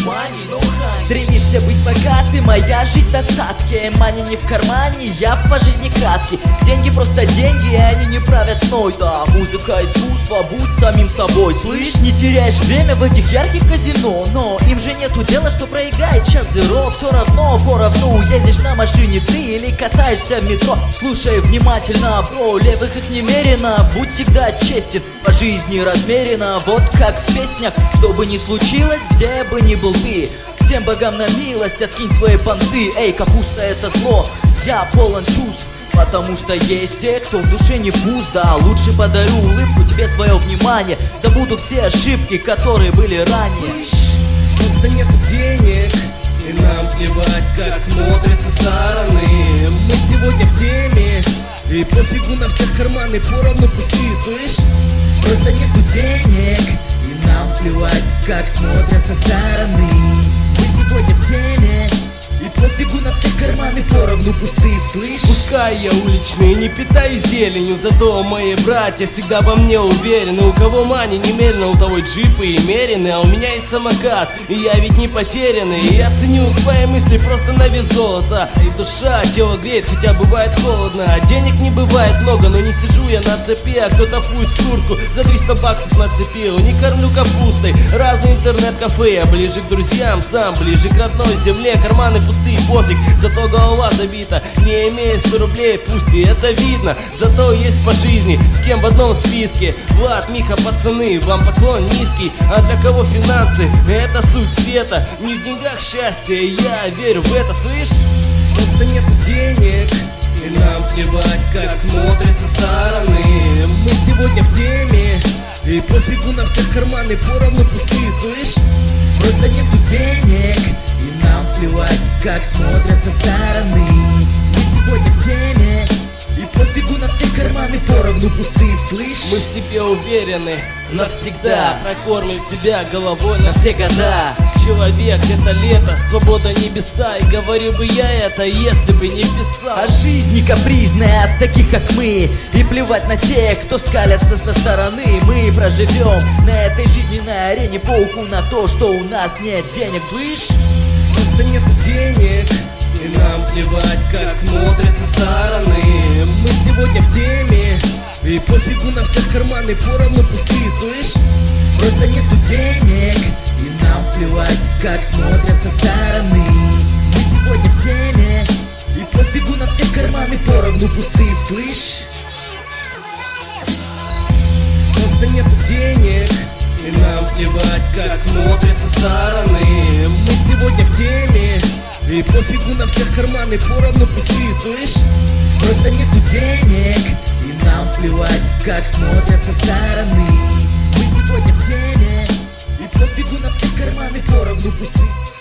money, no honey. Стремишься быть богатым, а я жить в достатке. Мани не в кармане, я по жизни краткий. Деньги просто деньги, и они не правят мной. Да, музыка, искусство, будь самим собой. Слышь, не теряешь время в этих ярких казино. Но им же нету дела, что проиграет час зеро. Все равно поровну, ездишь на машине ты или катаешься в метро. Слушай внимательно, бро, левых их немерено. Будь всегда честен, по жизни размеренно. Вот как в песнях, что бы ни случилось, где бы ни был ты, всем богам на милость откинь свои понты. Эй, капуста это зло, я полон чувств, потому что есть те, кто в душе не пуст. Да, лучше подарю улыбку тебе, свое внимание. Забуду все ошибки, которые были ранее. Просто нету денег, и нам плевать, как смотрятся стороны. Мы сегодня в теме, и пофигу на всех карманы поровну пустые, слышь? Просто нету денег, и нам плевать, как смотрятся стороны. Мы сегодня в теме, и пофигу на все карманы поровну пустые, слышь? Пускай я уличный, не питаюсь зеленью, зато мои братья всегда во мне уверены. У кого мани немерено, у того джипы и мерены, а у меня есть самокат, и я ведь не потерянный. И я ценю свои мысли просто на вес золота. И душа тело греет, хотя бывает холодно. А денег не бывает много, но не сижу я на цепи, а кто-то пусть куртку за 300 баксов нацепил. Не кормлю капустой разные интернет-кафе, я ближе к друзьям сам, ближе к родной земле. Карманы пустые, пофиг, зато голова забита. Не имея 100 рублей, пусть и это видно, зато есть по жизни с кем в одном списке. Влад, Миха, пацаны, вам поклон низкий. А для кого финансы, это суть света. Не в деньгах счастье, я верю в это, слышь? Просто нету денег, и нам плевать, как смотрятся стороны. Мы сегодня в теме, и пофигу на всех карманы поровну пустые, слышь? Просто нету денег, и нам плевать, как смотрятся стороны. Мы сегодня в теме, и пофигу на все карманы поровну пустые, слышь? Мы в себе уверены навсегда, прокормим себя головой на все года. Человек это лето, свобода небеса. И говорил бы я это, если бы не писал. А жизнь не капризная от таких как мы, и плевать на тех, кто скалятся со стороны. Мы проживем на этой жизненной арене по уху на то, что у нас нет денег, слышь? Просто нету денег, и нам плевать, как смотрятся стороны. Мы сегодня в теме, и пофигу на всех карманы поровну пустые, слышь? Просто нету денег, и нам плевать, как смотрятся стороны. Мы сегодня в теме, и пофигу на все карманы поровну пустые, слышь? Просто нету денег, и нам плевать, как смотрятся стороны. Мы сегодня в теме, и пофигу на всех карманы поровну пустые, слышь? Просто нету денег, и нам плевать, как смотрятся стороны. Мы сегодня в теме, и пофигу на все карманы поровну пустые.